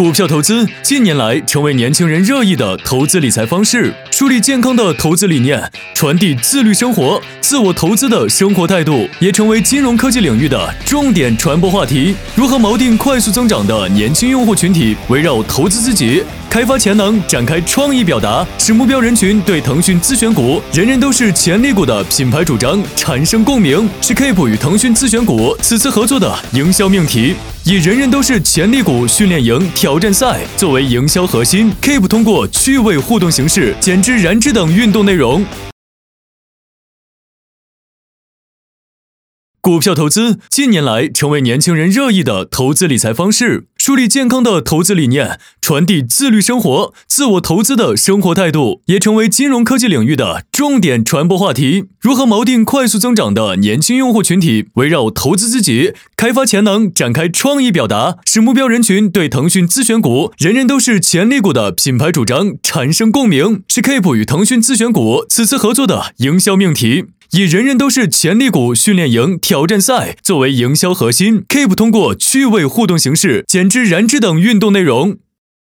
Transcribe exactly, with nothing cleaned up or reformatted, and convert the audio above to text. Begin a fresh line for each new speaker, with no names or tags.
股票投资近年来成为年轻人热议的投资理财方式，树立健康的投资理念，传递自律生活、自我投资的生活态度，也成为金融科技领域的重点传播话题。如何锚定快速增长的年轻用户群体，围绕投资自己、开发潜能展开创意表达，使目标人群对腾讯自选股“人人都是潜力股”的品牌主张产生共鸣，是 Keep 与腾讯自选股此次合作的营销命题。以人人都是潜力股训练营挑战赛作为营销核心 ，Keep 通过趣味互动形式、减脂燃脂等运动内容。股票投资近年来成为年轻人热议的投资理财方式，树立健康的投资理念，传递自律生活、自我投资的生活态度，也成为金融科技领域的重点传播话题。如何锚定快速增长的年轻用户群体，围绕投资自己、开发潜能展开创意表达，使目标人群对腾讯自选股“人人都是潜力股”的品牌主张产生共鸣，是 Keep 与腾讯自选股此次合作的营销命题。以人人都是潜力股训练营挑战赛作为营销核心 ，Keep 通过趣味互动形式、减脂燃脂等运动内容。